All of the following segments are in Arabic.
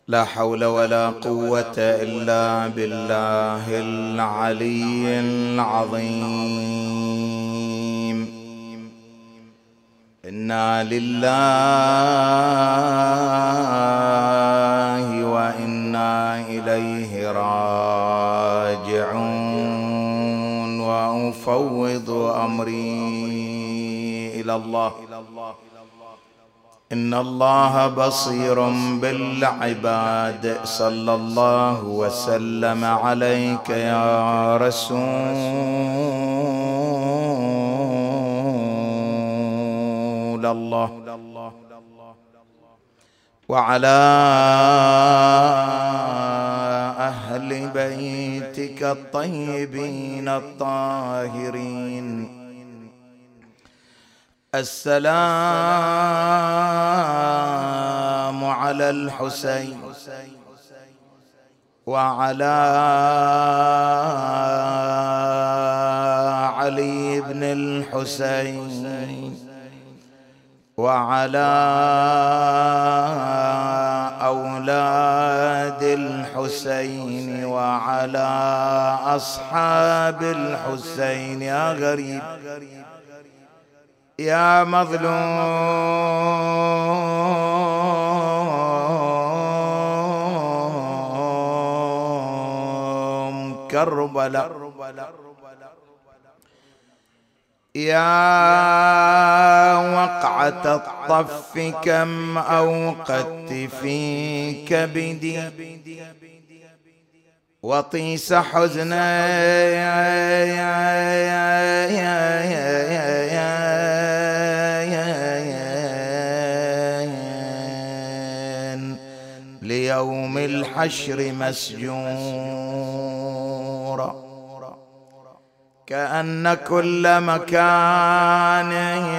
لا حول ولا قوة إلا بالله العلي العظيم. إنا لله وإنا إليه راجعون. وأفوض أمري إلى الله. إن الله بصير بالعباد. صلى الله وسلم عليك يا رسول الله، وعلى أهل بيتك الطيبين الطاهرين. السلام على الحسين وعلى علي بن الحسين وعلى أولاد الحسين وعلى أصحاب الحسين. يا غريب يا مظلوم كربلاء، يا وقعة الطف كم أوقدت في كبدي وطيس حزنا ليوم الحشر مسجورا. كأن كل مكان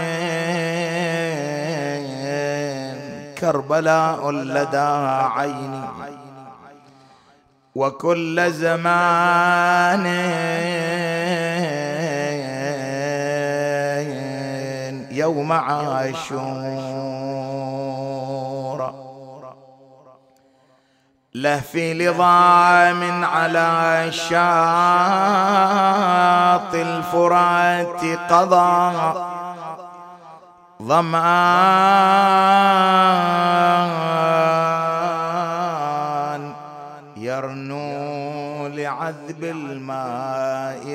كربلاء لدى عيني، وكل زمان يوم عاشور. لهفي لظام على شاط الفرات قضى ظمآن يرنو لعذب الماء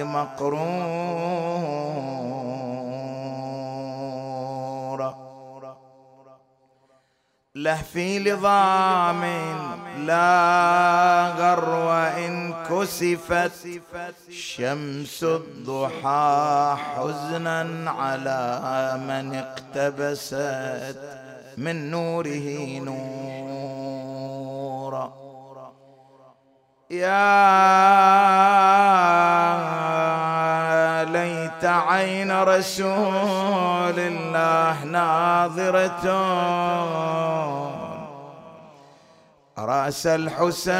مقرورا. لهفي لظام لا غر إن كسفت شمس الضحى حزنا على من اقتبست من نوره نورا. يا ليت عين رسول الله ناظرة رأس الحسين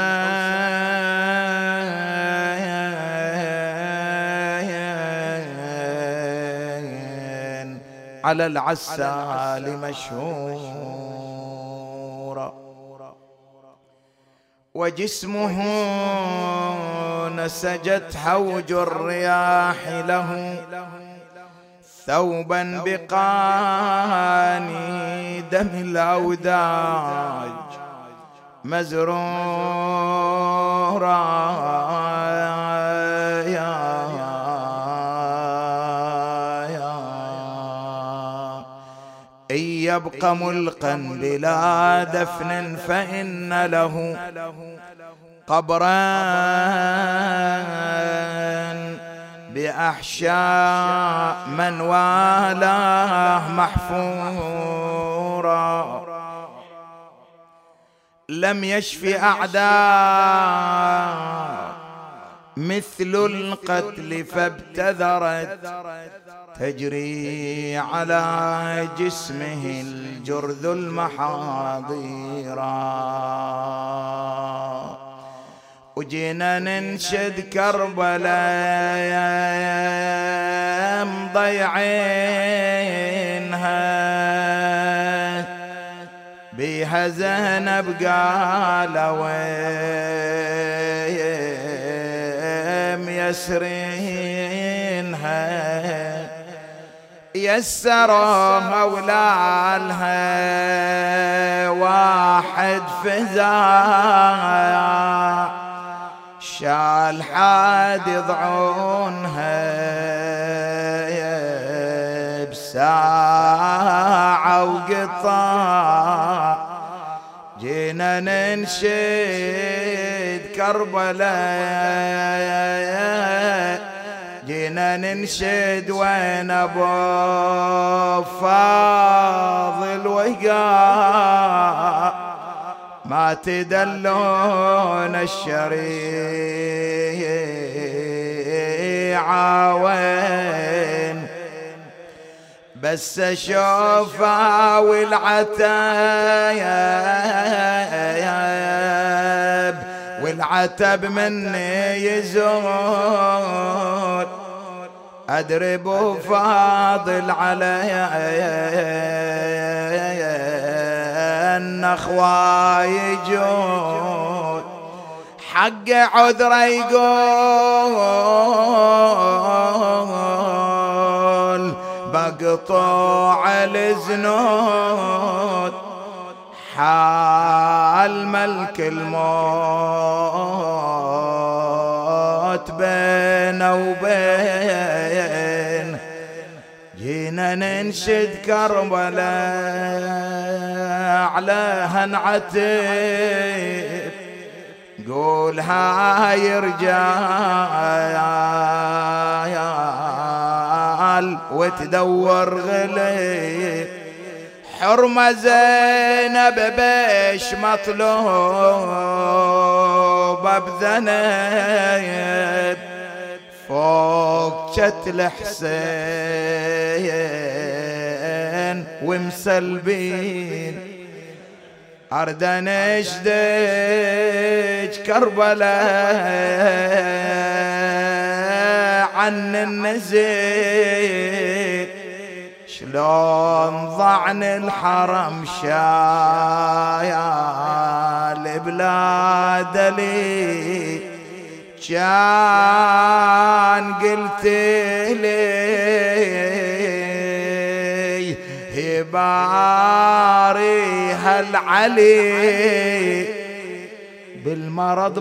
على العسال مشهورا. وجسمه نسجت هوج الرياح له ثوبا بقاني دم الأوداج مزرورا. إن يبق ملقا بلا دفن فإن له قبرا بأحشاء من والاه محفورا. لم يشف أعداء مثل القتل فابتذرت تجري على جسمه الجرذ المحاضيرا. وجينا ننشد كربلاء مضيعينها لها زينب قالوا ميسرينها يسروها ولالها واحد فزاع شال حاد يضعونها بساعة وقطاع جينا ننشد كربلاء جينا ننشد وين ابو فاضل وقع ما تدلون الشريعة وين بس اشوفها والعتب مني يزول ادري بو فاضل علي النخوة يجول حق عذره يقول بقطوع الزنود حال ملك الموت بينه وبين جينا ننشد كربلاء عليها نعتب قول هاي رجال وتدور غلي حرمة زينب بيش مطلوبة بذنب فوق شتل حسين ومسلبين أردن اشدج كربلاء عن النزيل شلون ضعن الحرم شايال بلاد لي كان قلت لي هباري هالعلي بالمرض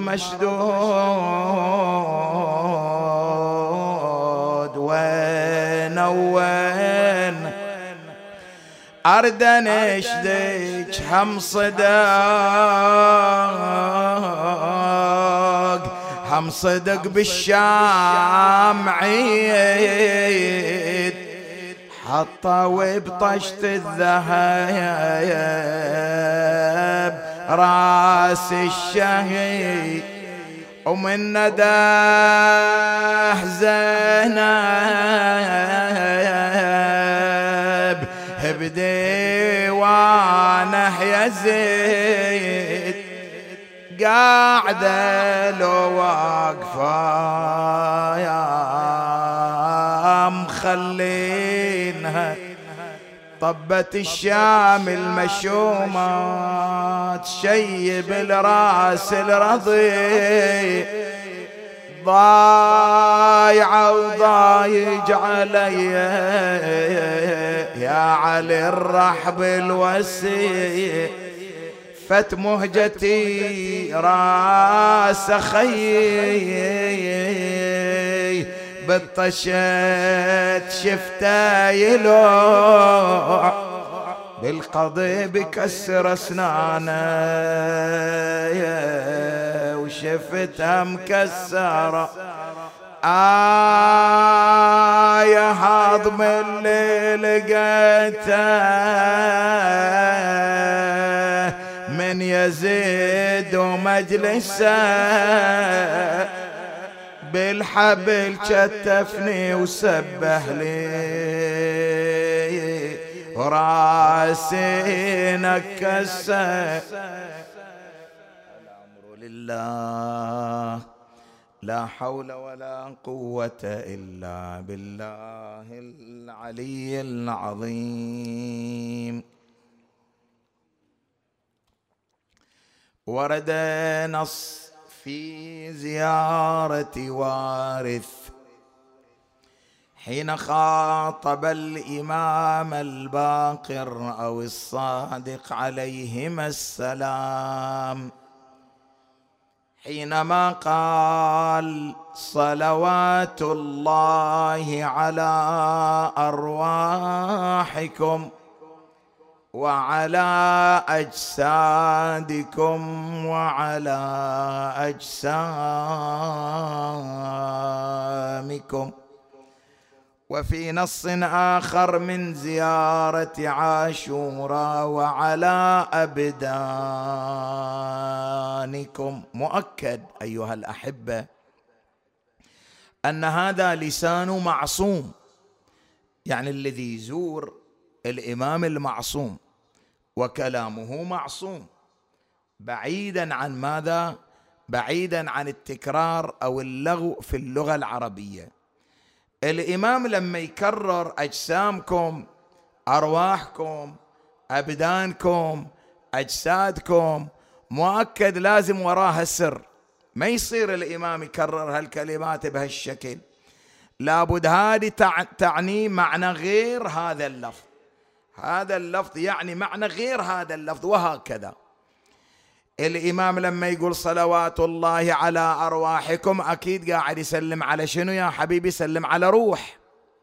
مشدود وين وين أردن اشدج هم صدق بالشام عيد حطوا بطشت الذهب راس الشهيد ومن نداه زينب بديوانه يزيد قاعدة لو واقفة يا مخلينها طبت الشام المشومة تشيب الراس الرضي ضايعة وضايج علي يا علي الرحب الوسي فت مهجتي راس خيي بالطشت شفته يلوع بالقضي بكسر اسنانه وشفتها مكسره يا هضم اللي لقيته من يزيد ومجلسه بالحبل شتفني وسبح لي وراسي نكسه. الأمر لله لا حول ولا قوة إلا بالله العلي العظيم. ورد نص في زيارة وارث حين خاطب الإمام الباقر أو الصادق عليهما السلام، حينما قال: صلوات الله على أرواحكم وعلى أجسادكم وعلى أجسامكم. وفي نص آخر من زيارة عاشوراء: وعلى أبدانكم. مؤكد أيها الأحبة أن هذا لسان معصوم، يعني الذي يزور الإمام المعصوم وكلامه معصوم، بعيدا عن ماذا؟ بعيدا عن التكرار أو اللغو في اللغة العربية. الإمام لما يكرر أجسامكم، أرواحكم، أبدانكم، أجسادكم، مؤكد لازم وراها سر. ما يصير الإمام يكرر هالكلمات بهالشكل، لابد هذه تعني معنى غير هذا اللفظ، هذا اللفظ يعني معنى غير هذا اللفظ، وهكذا. الإمام لما يقول صلوات الله على أرواحكم، أكيد قاعد يسلم على شنو يا حبيبي؟ يسلم على روح.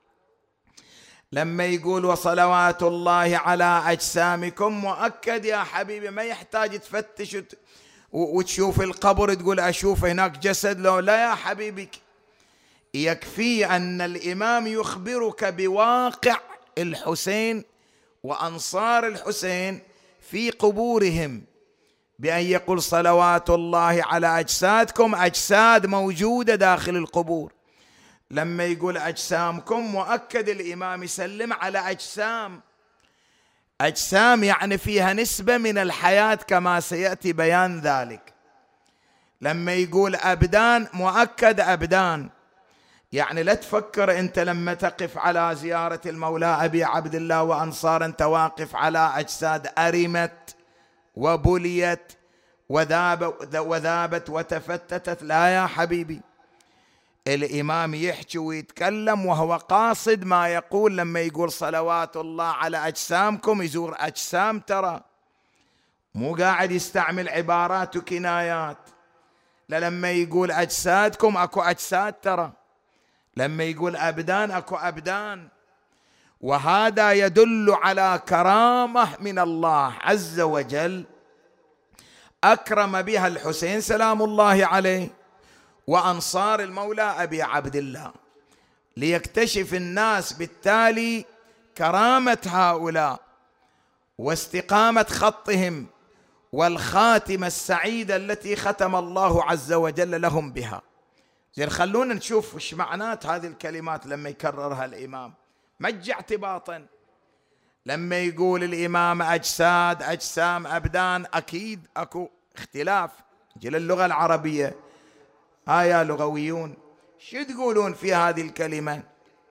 لما يقول وصلوات الله على أجسامكم، مؤكد يا حبيبي ما يحتاج تفتش وتشوف القبر تقول أشوف هناك جسد، لو لا يا حبيبي، يكفي أن الإمام يخبرك بواقع الحسين وأنصار الحسين في قبورهم، بأن يقول صلوات الله على أجسادكم، أجساد موجودة داخل القبور. لما يقول أجسامكم، مؤكد الإمام يسلم على أجسام، أجسام يعني فيها نسبة من الحياة كما سيأتي بيان ذلك. لما يقول أبدان، مؤكد أبدان، يعني لا تفكر أنت لما تقف على زيارة المولى أبي عبد الله وأنصار أنت واقف على أجساد أرمت وبليت وذابت وتفتتت، لا يا حبيبي. الإمام يحكي ويتكلم وهو قاصد ما يقول. لما يقول صلوات الله على أجسامكم، يزور أجسام، ترى مو قاعد يستعمل عبارات وكنايات. لما يقول أجسادكم، أكو أجساد، ترى لما يقول أبدان، أكو أبدان. وهذا يدل على كرامة من الله عز وجل أكرم بها الحسين سلام الله عليه وأنصار المولى أبي عبد الله، ليكتشف الناس بالتالي كرامة هؤلاء واستقامة خطهم والخاتمة السعيدة التي ختم الله عز وجل لهم بها. زين، خلونا نشوف وش معنات هذه الكلمات لما يكررها الإمام، مجع اعتباطا. لما يقول الإمام أجساد، أجسام، أبدان، أكيد أكو اختلاف جل اللغة العربية. يا لغويون، شو تقولون في هذه الكلمة؟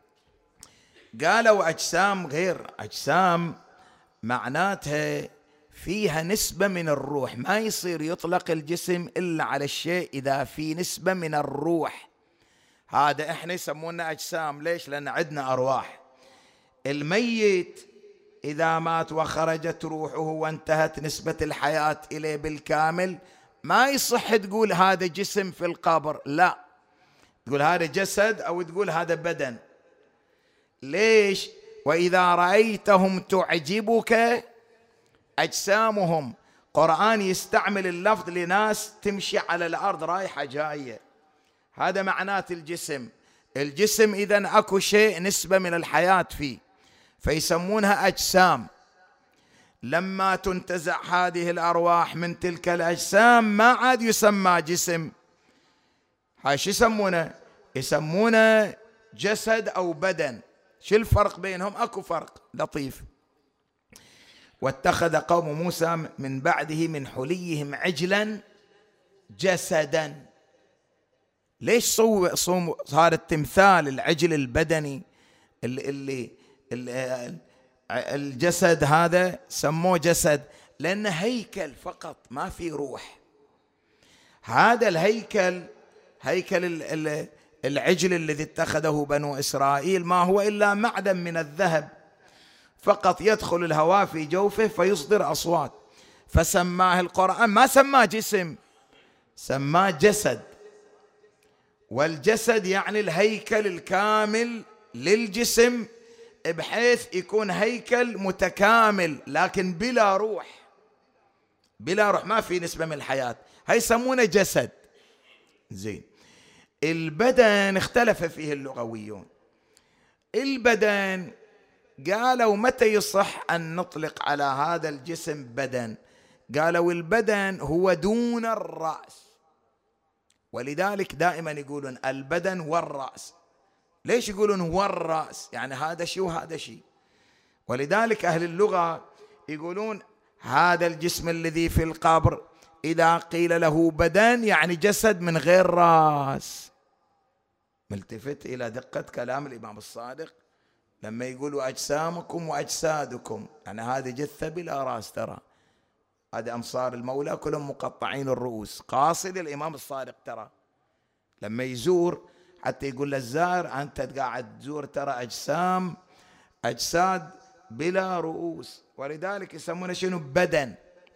قالوا أجسام غير أجسام، معناتها فيها نسبة من الروح. ما يصير يطلق الجسم إلا على الشيء إذا في نسبة من الروح. هذا إحنا يسمونا أجسام. ليش؟ لأن عندنا أرواح. الميت إذا مات وخرجت روحه وانتهت نسبة الحياة إليه بالكامل، ما يصح تقول هذا جسم في القبر، لا، تقول هذا جسد أو تقول هذا بدن. ليش؟ وإذا رأيتهم تعجبك أجسامهم. قرآن يستعمل اللفظ لناس تمشي على الأرض رايحة جاية، هذا معنات الجسم. الجسم إذن أكو شيء نسبة من الحياة فيه، فيسمونها أجسام. لما تنتزع هذه الأرواح من تلك الأجسام ما عاد يسمى جسم. هاي شو يسمونه؟ يسمونه جسد أو بدن. شو الفرق بينهم؟ أكو فرق لطيف. واتخذ قوم موسى من بعده من حليهم عجلا جسدا. ليش صار التمثال العجل البدني اللي الجسد هذا سموه جسد؟ لأنه هيكل فقط، ما في روح. هذا الهيكل، هيكل العجل الذي اتخذه بنو إسرائيل، ما هو إلا معدن من الذهب، فقط يدخل الهواء في جوفه فيصدر أصوات، فسماه القرآن، ما سماه جسم، سماه جسد. والجسد يعني الهيكل الكامل للجسم، بحيث يكون هيكل متكامل لكن بلا روح، بلا روح، ما في نسبة من الحياة، هاي يسمونه جسد. زين. البدن اختلف فيه اللغويون. البدن قالوا متى يصح أن نطلق على هذا الجسم بدن؟ قالوا البدن هو دون الرأس، ولذلك دائما يقولون البدن والرأس. ليش يقولون هو الرأس؟ يعني هذا شيء وهذا شيء. ولذلك أهل اللغة يقولون هذا الجسم الذي في القبر إذا قيل له بدن يعني جسد من غير رأس. ملتفت إلى دقة كلام الإمام الصادق لما يقولوا أجسامكم وأجسادكم، يعني هذه جثة بلا رأس، ترى هذا أنصار المولى كلهم مقطعين الرؤوس، قاصد الإمام الصادق ترى لما يزور حتى يقول للزائر أنت قاعد تزور ترى أجسام، أجساد بلا رؤوس. ولذلك يسمونه شنو؟ بدن،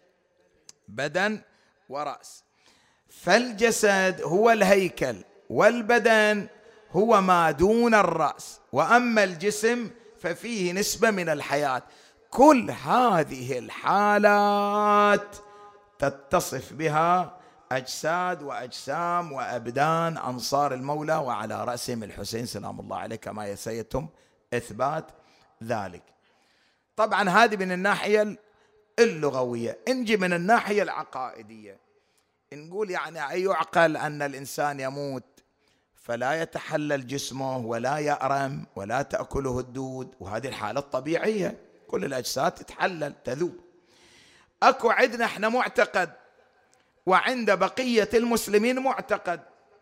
بدن ورأس. فالجسد هو الهيكل، والبدن هو ما دون الرأس، وأما الجسم ففيه نسبة من الحياة. كل هذه الحالات تتصف بها أجساد وأجسام وأبدان أنصار المولى، وعلى رأسهم الحسين سلام الله عليه كما يسيتم إثبات ذلك. طبعا هذه من الناحية اللغوية. نجي من الناحية العقائدية، نقول يعني أيعقل أن الإنسان يموت فلا يتحلل جسمه ولا يأرم ولا تأكله الدود، وهذه الحالة الطبيعية، كل الأجساد تتحلل تذوب. أكو عندنا احنا معتقد، وعند بقية المسلمين معتقد.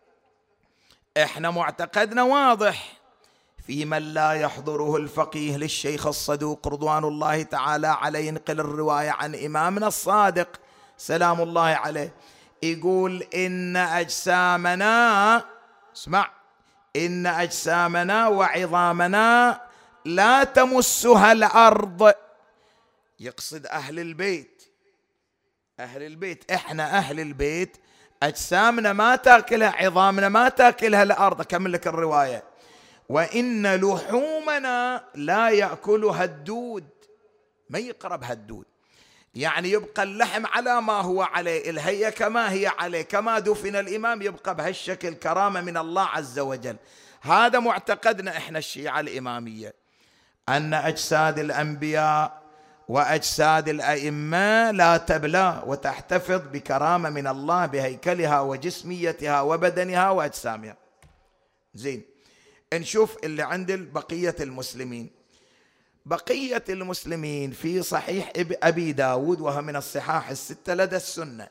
احنا معتقدنا واضح في من لا يحضره الفقيه للشيخ الصدوق رضوان الله تعالى عليه، ينقل الرواية عن إمامنا الصادق سلام الله عليه، يقول إن أجسامنا، اسمع، إن أجسامنا وعظامنا لا تمسها الأرض. يقصد أهل البيت، أهل البيت، إحنا أهل البيت أجسامنا ما تأكلها، عظامنا ما تأكلها الأرض. أكمل لك الرواية، وإن لحومنا لا يأكلها الدود، ما يقربها الدود، يعني يبقى اللحم على ما هو عليه، الهيئة كما هي عليه، كما دفن الإمام يبقى بهالشكل، كرامة من الله عز وجل. هذا معتقدنا إحنا الشيعة الإمامية، أن أجساد الأنبياء وأجساد الأئمة لا تبلى وتحتفظ بكرامة من الله بهيكلها وجسميتها وبدنها وأجسامها. زين، نشوف اللي عند بقية المسلمين. بقية المسلمين في صحيح أبي داود، وهو من الصحاح الستة لدى السنة.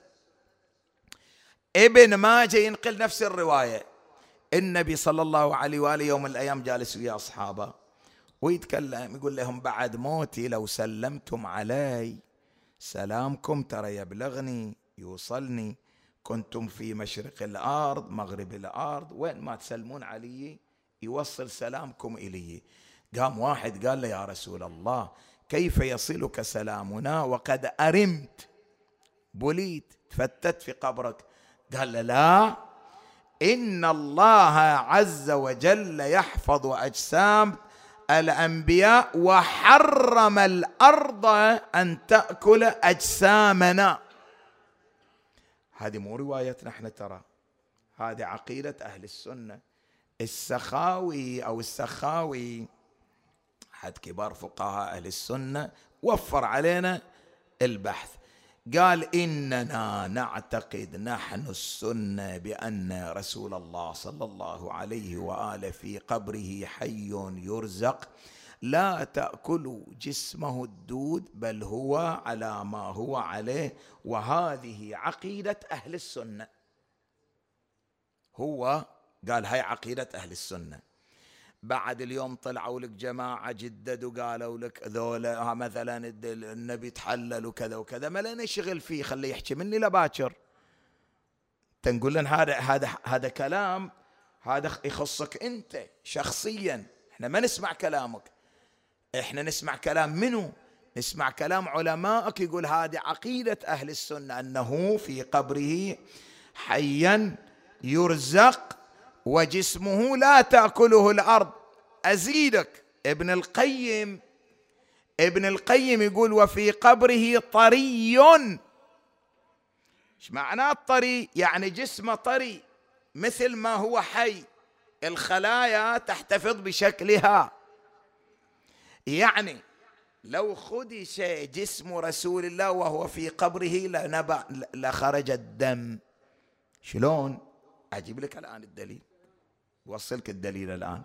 ابن ماجه ينقل نفس الرواية. النبي صلى الله عليه وآله يوم من الأيام جالس ويا أصحابه ويتكلم، يقول لهم بعد موتي لو سلمتم علي سلامكم ترى يبلغني يوصلني، كنتم في مشرق الأرض مغرب الأرض، وين ما تسلمون علي يوصل سلامكم إلي. قام واحد قال له يا رسول الله كيف يصلك سلامنا وقد أرمت، بليت تفتت في قبرك؟ قال له لا، إن الله عز وجل يحفظ أجسام الأنبياء وحرم الأرض أن تأكل أجسامنا. هذه مو روايتنا احنا ترى، هذه عقيدة أهل السنة. السخاوي أو السخاوي أحد كبار فقهاء أهل السنة وفر علينا البحث، قال إننا نعتقد نحن السنة بأن رسول الله صلى الله عليه وآله في قبره حي يرزق، لا تأكل جسمه الدود بل هو على ما هو عليه، وهذه عقيدة أهل السنة. هو قال هاي عقيدة أهل السنة. بعد اليوم طلعوا لك جماعة جددوا قالوا لك ذولا مثلا النبي تحلل وكذا وكذا، ما لنا شغل فيه، خليه يحكي مني لباكر. تنقول لنا هذا كلام، هذا يخصك أنت شخصيا، احنا ما نسمع كلامك، احنا نسمع كلام منو؟ نسمع كلام علمائك. يقول هذه عقيدة أهل السنة، أنه في قبره حيا يرزق وجسمه لا تأكله الأرض. أزيدك، ابن القيم يقول وفي قبره طري. ايش معنى الطري؟ يعني جسمه طري مثل ما هو حي، الخلايا تحتفظ بشكلها. يعني لو خدش جسم رسول الله وهو في قبره لخرج الدم. شلون؟ أجيب لك الآن الدليل، وصلك الدليل الآن.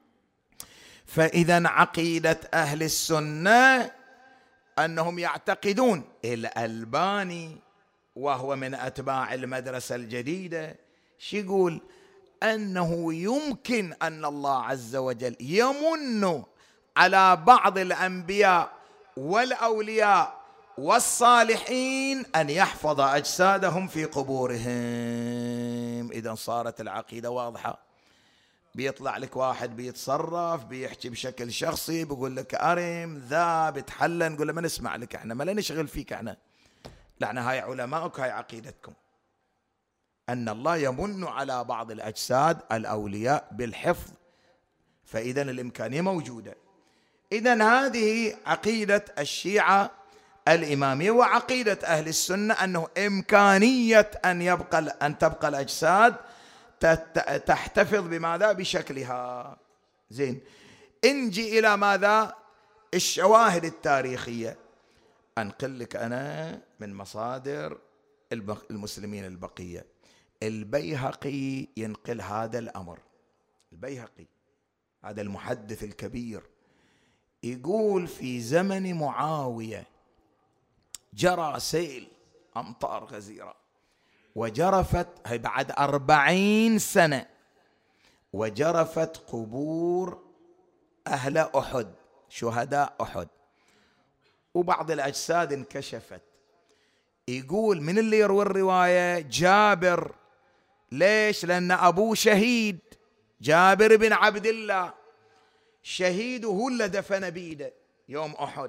فإذا عقيدة أهل السنة أنهم يعتقدون، الألباني وهو من أتباع المدرسة الجديدة شو يقول؟ أنه يمكن أن الله عز وجل يمن على بعض الأنبياء والأولياء والصالحين أن يحفظ أجسادهم في قبورهم. إذا صارت العقيدة واضحة. بيطلع لك واحد بيتصرف بيحكي بشكل شخصي، بيقول لك أرم ذا بتحلى، نقول له ما نسمع لك، احنا ما نشغل فيك، احنا لعنا هاي علماءك، هاي عقيدتكم، أن الله يمن على بعض الأجساد الأولياء بالحفظ. فإذا الإمكانية موجودة. إذن هذه عقيدة الشيعة الإمامية. وعقيدة أهل السنة أنه إمكانية أن تبقى الأجساد تحتفظ بماذا؟ بشكلها. زين، انجي إلى ماذا؟ الشواهد التاريخية. أنقل لك أنا من مصادر المسلمين البقية. البيهقي ينقل هذا الأمر. البيهقي هذا المحدث الكبير يقول في زمن معاوية جرى سيل أمطار غزيرة، وجرفت هي بعد 40 سنة، وجرفت قبور أهل أحد، شهداء أحد، وبعض الأجساد انكشفت. يقول من اللي يروي الرواية؟ جابر. ليش؟ لأن أبوه شهيد، جابر بن عبد الله شهيد، وهو اللي دفن بيده يوم أحد.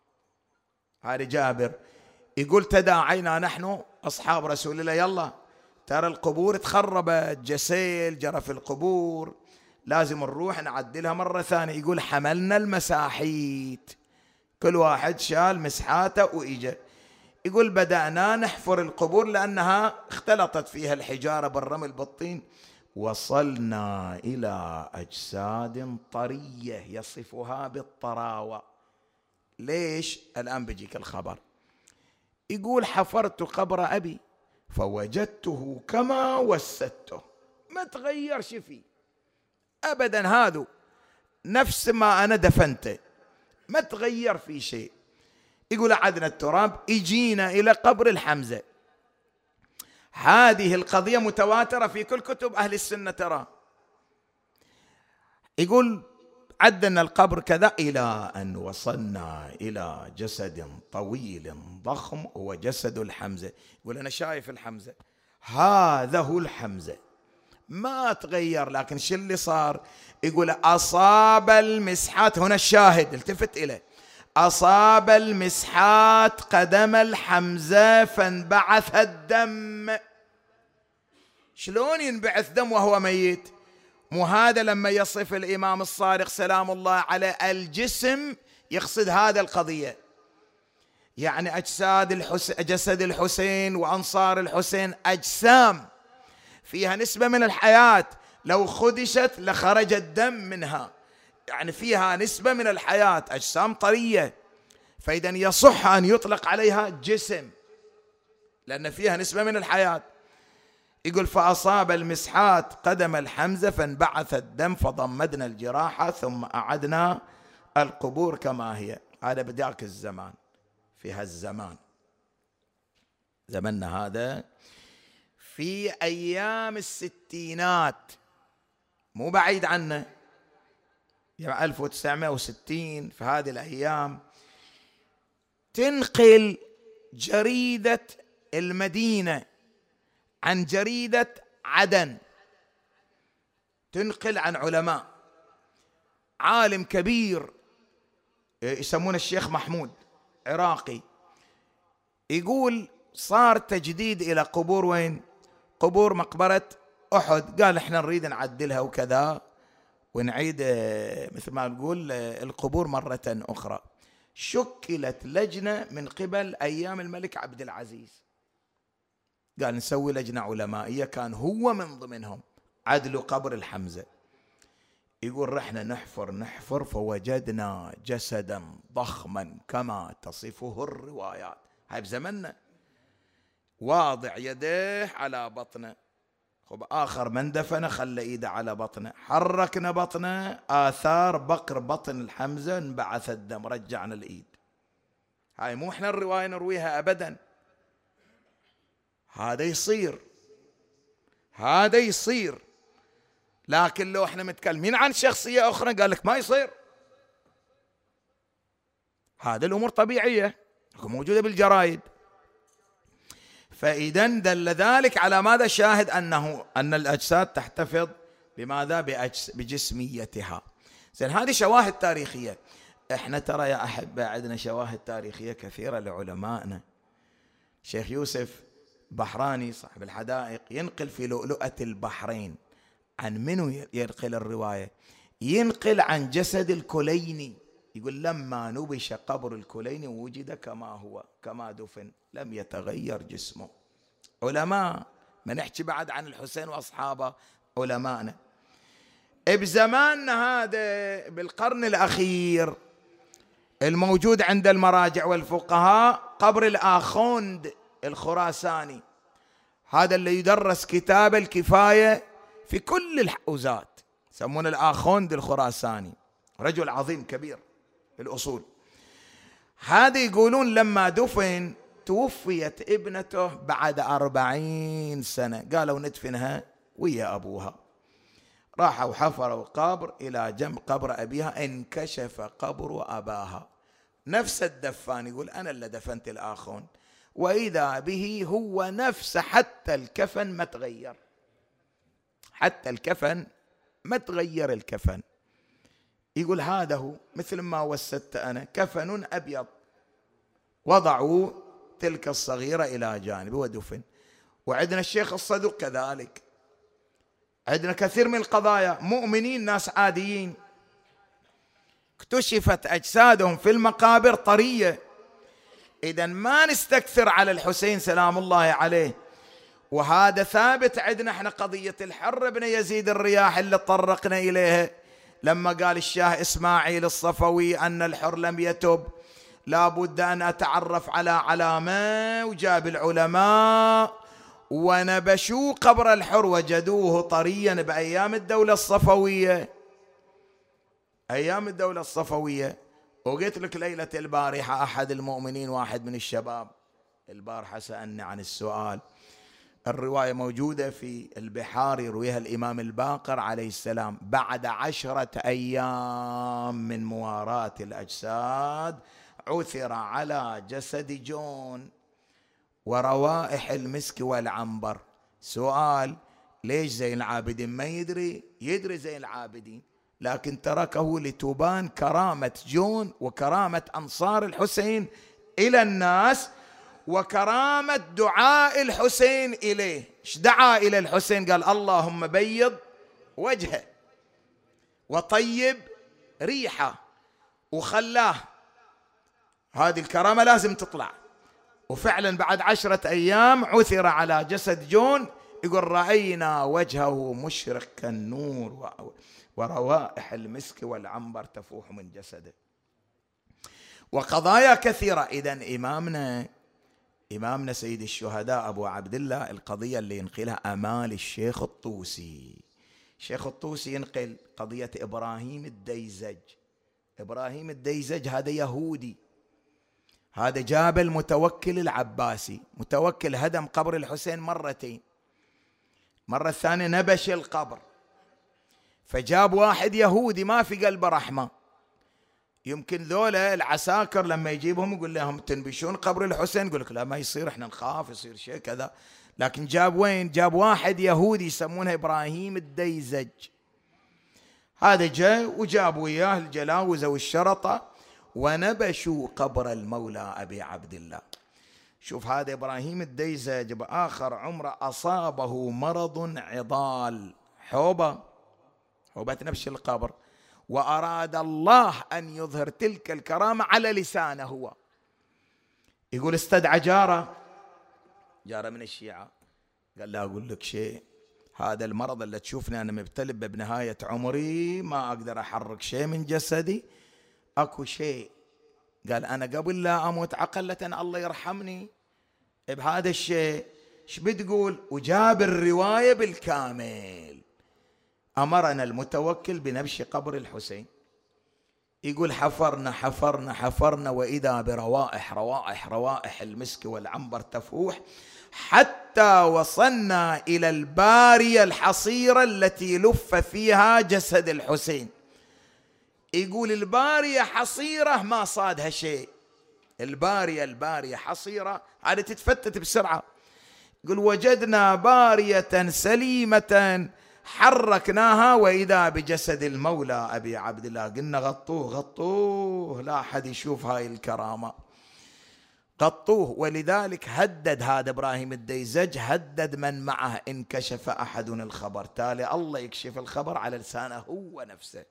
هذا جابر. يقول تداعينا نحن أصحاب رسول الله، يلا ترى القبور تخربت، جسيل جرى في القبور، لازم نروح نعدلها مرة ثانية. يقول حملنا المساحيت، كل واحد شال مسحاته وإجا. يقول بدأنا نحفر القبور لأنها اختلطت فيها الحجارة بالرمل بالطين، وصلنا إلى أجساد طرية يصفها بالطراوة. ليش؟ الآن بيجيك الخبر. يقول حفرت قبر أبي فوجدته كما وسدته، ما تغيرش فيه أبدا، هذا نفس ما أنا دفنته، ما تغير في شيء. يقول عدنا التراب، اجينا إلى قبر الحمزة. هذه القضية متواترة في كل كتب أهل السنة ترى. يقول عدنا القبر كذا إلى أن وصلنا إلى جسد طويل ضخم هو جسد الحمزة. يقول أنا شايف الحمزة، هذا هو الحمزة، ما تغير. لكن شو اللي صار؟ يقول أصاب المسحات، هنا الشاهد التفت إليه، أصاب المسحات قدم الحمزة فانبعث الدم. شلون ينبعث دم وهو ميت؟ مو هذا لما يصف الإمام الصادق سلام الله عليه الجسم يقصد هذا القضية، يعني جسد الحسين وأنصار الحسين أجسام فيها نسبة من الحياة، لو خدشت لخرج الدم منها، يعني فيها نسبة من الحياة، أجسام طرية، فإذا يصح أن يطلق عليها جسم لأن فيها نسبة من الحياة. يقول فأصاب المسحات قدم الحمزة فانبعث الدم فضمدنا الجراحة ثم أعدنا القبور كما هي. هذا بداك الزمان، في هالزمان زمننا هذا في أيام الستينات، مو بعيد عنه، يعني 1960. في هذه الأيام تنقل جريدة المدينة عن جريدة عدن تنقل عن علماء، عالم كبير يسمونه الشيخ محمود عراقي، يقول صار تجديد إلى قبور، وين؟ قبور مقبرة أحد. قال احنا نريد نعدلها وكذا ونعيد مثل ما نقول القبور مرة أخرى. شكلت لجنة من قبل أيام الملك عبد العزيز، قال نسوي لجنة علمائية، كان هو من ضمنهم، عدلوا قبر الحمزة. يقول رحنا نحفر فوجدنا جسدا ضخما كما تصفه الروايات، هاي بزمننا، واضع يديه على بطنه. خب آخر من دفن خلى إيده على بطنه، حركنا بطنه، آثار بقر بطن الحمزة، انبعث الدم، رجعنا الإيد. هاي مو احنا الرواية نرويها أبدا، هذا يصير. لكن لو احنا متكلمين عن شخصية أخرى قال لك ما يصير. هذا الأمور طبيعية موجودة بالجرائد. فإذا دل ذلك على ماذا؟ شاهد أن الأجساد تحتفظ بماذا؟ بجسميتها. زين، هذه شواهد تاريخية. احنا ترى يا أحبة عندنا شواهد تاريخية كثيرة لعلمائنا. شيخ يوسف بحراني صاحب الحدائق ينقل في لؤلؤة البحرين، عن منو ينقل الرواية؟ ينقل عن جسد الكليني، يقول لما نبش قبر الكليني وجد كما هو، كما دفن، لم يتغير جسمه. علماء، ما نحكي بعد عن الحسين وأصحابه، علماءنا بزماننا هذا بالقرن الأخير الموجود عند المراجع والفقهاء قبر الآخوند الخراساني، هذا اللي يدرس كتاب الكفاية في كل الحوزات، يسمونه الآخوند الخراساني، رجل عظيم كبير في الأصول. هذا يقولون لما دفن توفيت ابنته بعد 40 سنة، قالوا ندفنها ويا أبوها. راحوا حفروا قبر إلى جنب قبر أبيها، انكشف قبر أباها، نفس الدفان، يقول أنا اللي دفنت الآخون، وإذا به هو نفسه، حتى الكفن ما تغير، حتى الكفن ما تغير الكفن. يقول هذا هو، مثل ما وسدت أنا، كفن أبيض، وضعوا تلك الصغيرة إلى جانب ودفن. وعندنا الشيخ الصدوق كذلك، عندنا كثير من القضايا، مؤمنين ناس عاديين اكتشفت أجسادهم في المقابر طرية. إذن ما نستكثر على الحسين سلام الله عليه، وهذا ثابت عندنا احنا. قضية الحر بن يزيد الرياح اللي طرقنا إليها، لما قال الشاه إسماعيل الصفوي أن الحر لم يتب، لا بد أن أتعرف على علامة، وجاب العلماء ونبشوا قبر الحر وجدوه طريا بأيام الدولة الصفوية، أيام الدولة الصفوية. وقلت لك ليلة البارحة أحد المؤمنين، واحد من الشباب البارحة، سألني عن السؤال. الرواية موجودة في البحار، يرويها الإمام الباقر عليه السلام، بعد 10 أيام من مواراة الأجساد عثر على جسد جون وروائح المسك والعنبر. سؤال: ليش زين العابدين ما يدري زين العابدين، لكن تركه لتبان كرامة جون وكرامة أنصار الحسين إلى الناس، وكرامة دعاء الحسين إليه. ايش دعا إلى الحسين؟ قال اللهم بيض وجهه وطيب ريحه، وخلاه. هذه الكرامة لازم تطلع. وفعلا بعد 10 أيام عثر على جسد جون، يقول رأينا وجهه مشرق كالنور وروائح المسك والعنبر تفوح من جسده. وقضايا كثيرة. إذن إمامنا سيد الشهداء أبو عبد الله، القضية اللي ينقلها أمال الشيخ الطوسي. الشيخ الطوسي ينقل قضية إبراهيم الديزج. إبراهيم الديزج هذا يهودي، هذا جاب المتوكل العباسي. متوكل هدم قبر الحسين مرتين، مرة الثانية نبش القبر، فجاب واحد يهودي ما في قلبه رحمة. يمكن ذولا العساكر لما يجيبهم يقول لهم تنبشون قبر الحسين، يقول لك لا ما يصير، احنا نخاف يصير شيء كذا. لكن جاب وين؟ جاب واحد يهودي يسمونه إبراهيم الديزج، هذا جاء وجاب وياه الجلاوزة والشرطة ونبشوا قبر المولى أبي عبد الله. شوف هذا إبراهيم الديزج بآخر عمره أصابه مرض عضال، حوبة نبش القبر، وأراد الله أن يظهر تلك الكرامة على لسانه هو. يقول استدعى جاره من الشيعة، قال لا أقول لك شيء، هذا المرض اللي تشوفني أنا مبتلى بنهاية عمري ما أقدر أحرك شيء من جسدي، أكو شيء. قال أنا قبل لا أموت عقلة الله يرحمني بهذا الشيء، ايش بتقول؟ وجاب الرواية بالكامل. أمرنا المتوكل بنبش قبر الحسين، يقول حفرنا وإذا روائح المسك والعنبر تفوح، حتى وصلنا إلى البارية الحصيرة التي لف فيها جسد الحسين. يقول البارية حصيرة ما صادها شيء، البارية حصيرة هذه تتفتت بسرعة. يقول وجدنا بارية سليمة حركناها وإذا بجسد المولى أبي عبد الله. قلنا غطوه لا أحد يشوف هاي الكرامة، غطوه. ولذلك هدد هذا إبراهيم الديزج، هدد من معه إن كشف أحد الخبر، تالي الله يكشف الخبر على لسانه هو نفسه.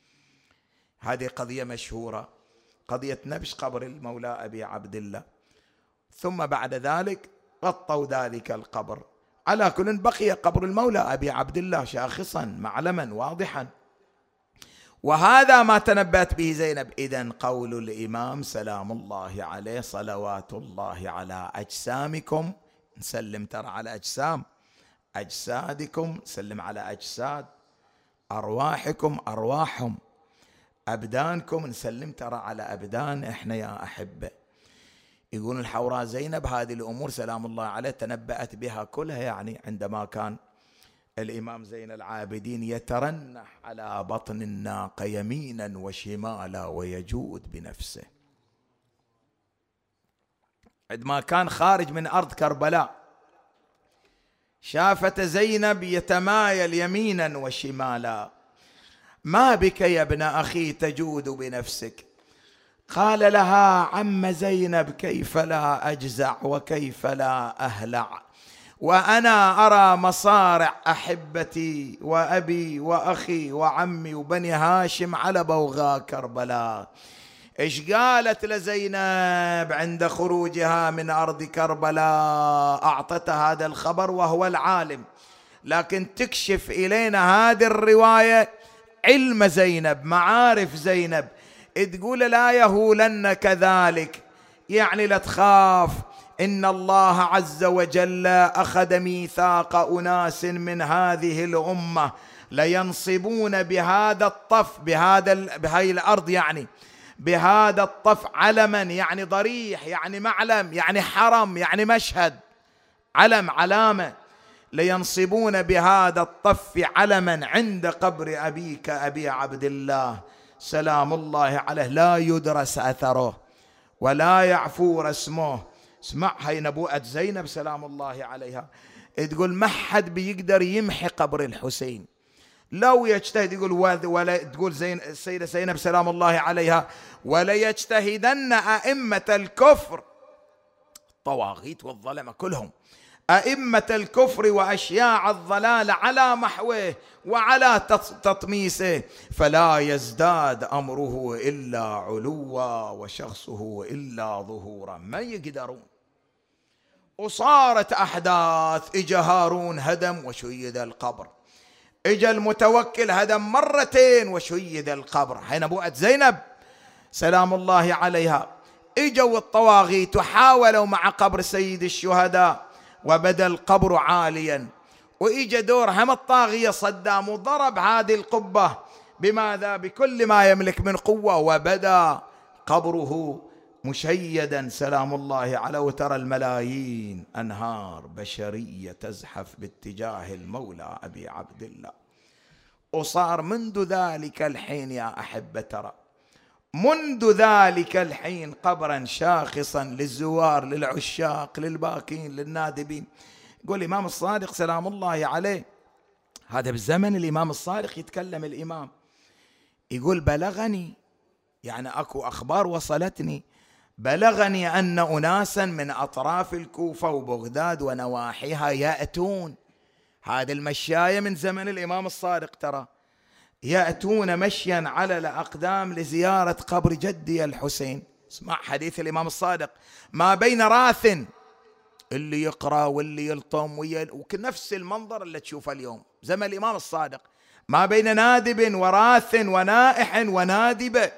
هذه قضية مشهورة، قضية نبش قبر المولى أبي عبد الله. ثم بعد ذلك غطوا ذلك القبر. على كل بقي قبر المولى أبي عبد الله شاخصا معلما واضحا، وهذا ما تنبأت به زينب. إذن قول الإمام سلام الله عليه صلوات الله على أجسامكم، نسلم ترى على أجسام، أجسادكم سلم على أجساد، أرواحكم أرواحهم، أبدانكم نسلم ترى على أبدان إحنا يا أحبة. يقول الحوراء زينب هذه الأمور سلام الله عليه تنبأت بها كلها، يعني عندما كان الإمام زين العابدين يترنح على بطن الناقة يمينا وشمالا ويجود بنفسه، عندما كان خارج من أرض كربلاء شافت زينب يتمايل يمينا وشمالا، ما بك يا ابن أخي تجود بنفسك؟ قال لها عم زينب كيف لا أجزع وكيف لا أهلع، وأنا أرى مصارع أحبتي وأبي وأخي وعمي وبني هاشم على بوغاء كربلاء. إيش قالت لزينب عند خروجها من أرض كربلاء؟ أعطتها هذا الخبر وهو العالم، لكن تكشف إلينا هذه الرواية علم زينب، معارف زينب، تقول لا يهولن كذلك، يعني لا تخاف، إن الله عز وجل أخذ ميثاق أناس من هذه الأمة لينصبون بهذا الطف، بهاي الأرض يعني بهذا الطف علما، يعني ضريح، يعني معلم، يعني حرم، يعني مشهد، علم، علامة، لينصبون بهذا الطف علما عند قبر أبيك أبي عبد الله سلام الله عليه، لا يدرس أثره ولا يعفو رسمه. اسمع هاي نبوءة زينب سلام الله عليها، تقول ما حد بيقدر يمحي قبر الحسين لو يجتهد. يقول ولا تقول السيدة زينب سلام الله عليها ولا يجتهدن أئمة الكفر، الطواغيت والظلمة كلهم، أئمة الكفر وأشياع الضلال على محوه وعلى تطميسه، فلا يزداد أمره إلا علوا وشخصه إلا ظهورا، ما يقدرون. وصارت أحداث، إجا هارون هدم وشيد القبر، إجا المتوكل هدم مرتين وشيد القبر، هي نبوءة زينب سلام الله عليها. إجوا الطواغيت وحاولوا مع قبر سيد الشهداء وبدا القبر عاليا، وإجا دور هم الطاغية صدام وضرب هذه القبة بماذا؟ بكل ما يملك من قوة، وبدا قبره مشيدا سلام الله عليه. وترى الملايين أنهار بشرية تزحف باتجاه المولى أبي عبد الله. وصار منذ ذلك الحين يا أحبة، ترى منذ ذلك الحين قبرا شاخصا للزوار، للعشاق، للباكين، للنادبين. يقول الإمام الصادق سلام الله عليه، هذا بالزمن الإمام الصادق يتكلم الإمام، يقول بلغني، يعني أكو أخبار وصلتني، بلغني أن أناسا من أطراف الكوفة وبغداد ونواحيها يأتون، هذه المشاية من زمن الإمام الصادق ترى، يأتون مشيا على الأقدام لزيارة قبر جدي الحسين. اسمع حديث الإمام الصادق، ما بين راث، اللي يقرأ واللي يلطم ونفس المنظر اللي تشوفه اليوم زمن الإمام الصادق، ما بين نادب وراث ونائح ونادبة.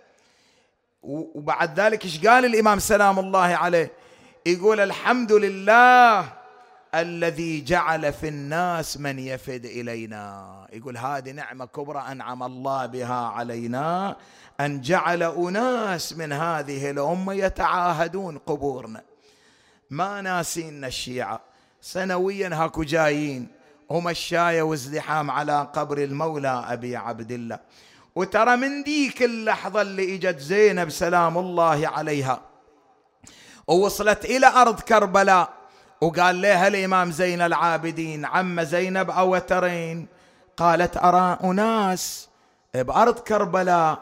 وبعد ذلك ايش قال الإمام سلام الله عليه؟ يقول الحمد لله الذي جعل في الناس من يفد إلينا. يقول هذه نعمة كبرى أنعم الله بها علينا، أن جعل أناس من هذه الأمة يتعاهدون قبورنا. ما ناسين الشيعة سنويا هاكو جايين ومشاية وازدحام على قبر المولى أبي عبد الله. وترى من ديك اللحظة اللي اجت زينب سلام الله عليها ووصلت إلى أرض كربلاء، وقال لها الإمام زين العابدين عم زينب أو ترين؟ قالت أرى أناس بأرض كربلاء،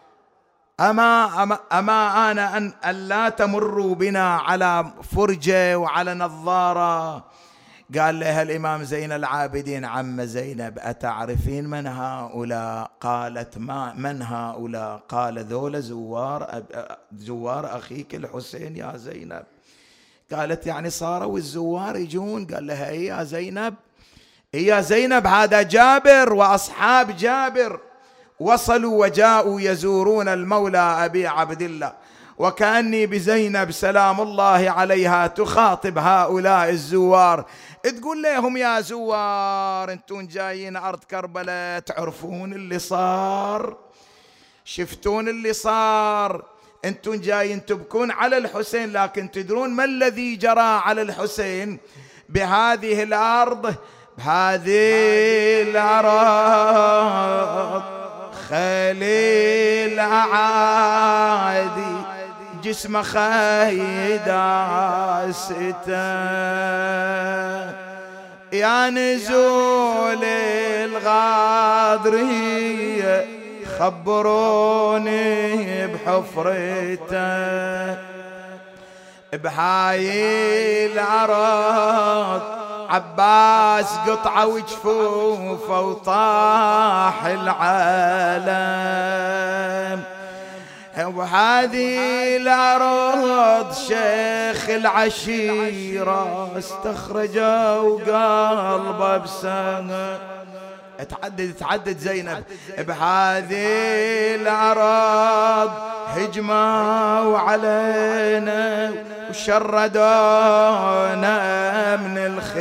أما أنا أن لا تمروا بنا على فرجة وعلى نظارة. قال لها الإمام زين العابدين عم زينب أتعرفين من هؤلاء؟ قالت ما من هؤلاء؟ قال ذول زوار أخيك الحسين يا زينب. قالت يعني صاروا الزوار يجون؟ قال لها إيه يا زينب، إيه يا زينب، هذا جابر وأصحاب جابر وصلوا وجاءوا يزورون المولى أبي عبد الله. وكأني بزينب سلام الله عليها تخاطب هؤلاء الزوار، تقول لهم يا زوار انتم جايين أرض كربلاء، تعرفون اللي صار، شفتون اللي صار، انتم جايين تبكون على الحسين، لكن تدرون ما الذي جرى على الحسين بهذه الأرض، بهذه الأرض خليل أعادي جسم خيداسته، يا نزول الغاضرية خبروني بحفرته، بهاي الأرض عباس قطعة وجفوفه وطاح العالم، وهذه الأرض شيخ العشيرة استخرجوا قلبه بسنة. تعدد زينب، بهذه الأرض هجموا علينا وشردونا من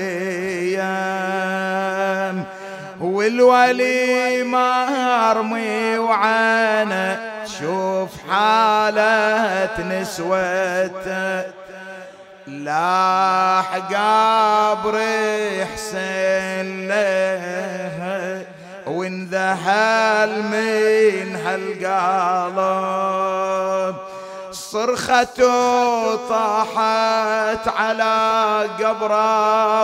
الخيام، والولي مرمي وعانى شوف حالة نسوته، لاح قبر حسين له وانذهل من هالقلب، صرخته طاحت على قبره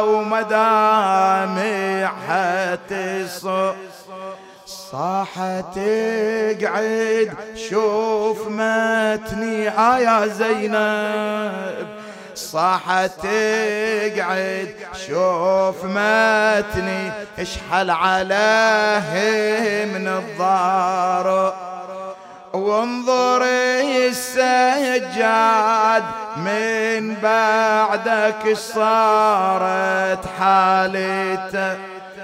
ومدامعها تصب، صاحت اقعد شوف متني يا زينب، صاحت اقعد شوف متني اشحل عليه من الضار، وانظري السجاد من بعدك صارت حالته،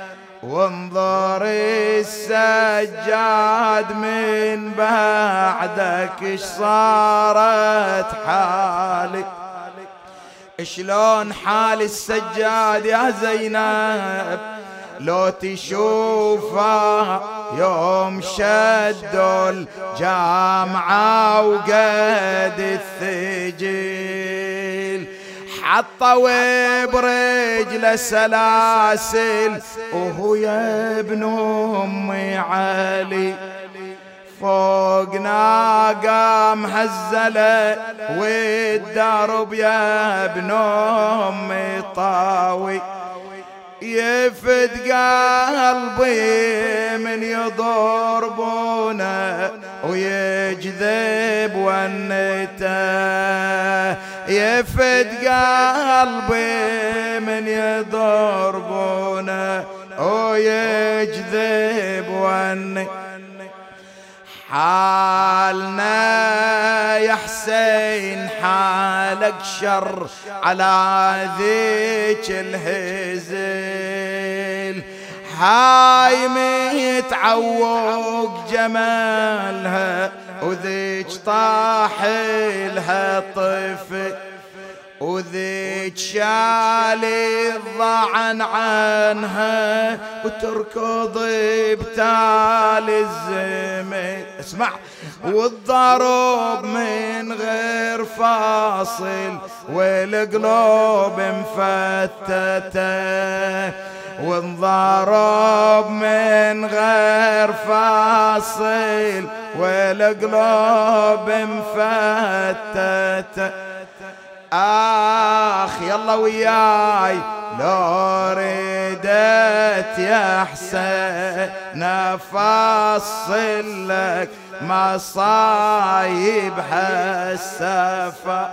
وانظري السجاد من بعدك صارت حالي، شلون حال السجاد يا زينب لو تشوفه يوم شدوا الجامعة وقد الثجيل، حطوا برجله سلاسل وهو يا ابن أم علي، فوقنا قام هزله والدرب يا ابن امي طاوي، يفد قلبي من يضربونه ويجذب ونته، يفد قلبي من يضربونه ويجذب ونته. حالنا يا حسين حالك شر على ذيك الهزل، هاي متعوق جمالها وذيك طاحلها طفل، وذيك شالي الضعن عنها وتركض بتالي الزمن. اسمع، والضرب من غير فاصل والقلوب مفتتة، والضرب من غير فاصل والقلوب مفتتة. آخ يلا وياي لو ردت يا حسين أفصل لك مصايب هالسفر،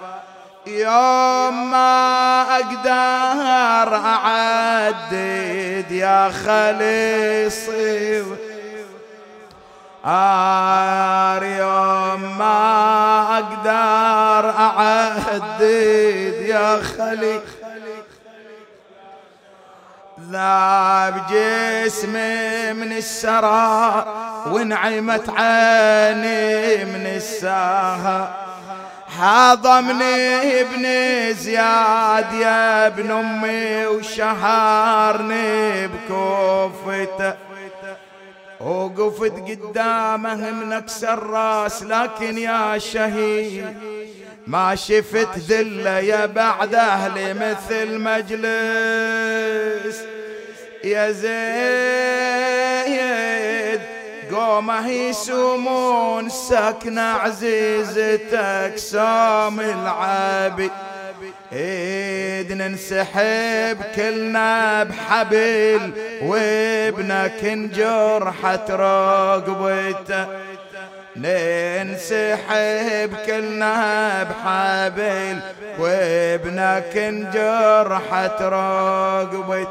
يوم ما أقدر أعدد يا خليصي، يوم ما أقدر أعدد يا خلي، ذاب جسمي من السرى ونعمت عيني من السهر، حاضمني ابن زياد يا ابن أمي وشهرني بكوفته، وقفت قدامه من اكسر راس، لكن يا شهيد ما شفت ذله يا بعد اهلي مثل مجلس يا زيد، قومه يسومون سكنه عزيزتك سام العابي، ننسحب كلنا بحبل وابنك انجرحت رقبته، ننسحب كلنا بحبل وابنك انجرحت رقبته.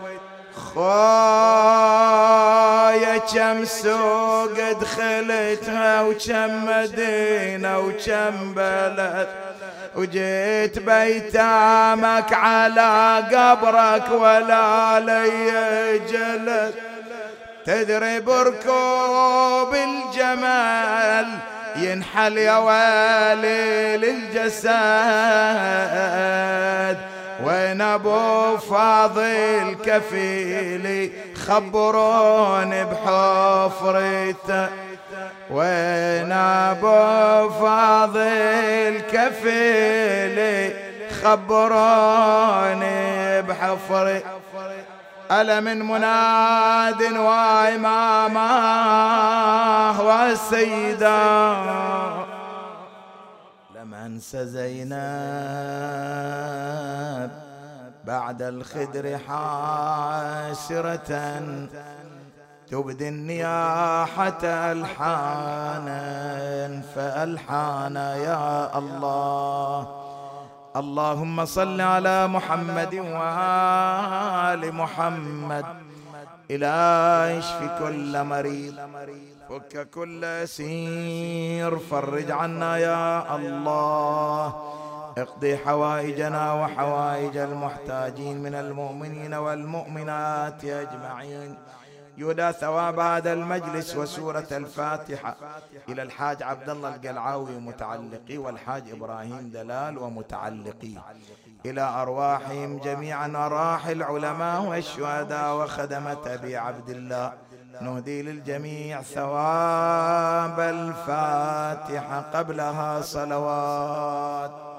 خويا كم سوق دخلتها وكم مدينة وكم بلد، وجيت بيتامك على قبرك ولا لي جلد، تدري بركوب الجمال ينحل يا ويلي للجسد، وين ابو فاضل كفيلي خبروني بحفرته، وين ابو فاضل كفيلي خبروني بحفري. ألا من مناد وإمامه والسيدة لم أنس زينب بعد الخدر حاسرة، تبدي النياحة ألحانا فألحانا يا الله. اللهم صل على محمد وآل محمد، إلى يشفي كل مريض، فك كل أسير، فرج عنا يا الله، اقضي حوائجنا وحوائج المحتاجين من المؤمنين والمؤمنات أجمعين. يودى ثواب هذا المجلس وسورة الفاتحة إلى الحاج عبد الله القلعاوي ومتعلقي، والحاج إبراهيم دلال ومتعلقي، إلى أرواحهم جميعا أرواح العلماء والشهداء وخدمة أبي عبد الله. نهدي للجميع ثواب الفاتحة قبلها صلوات.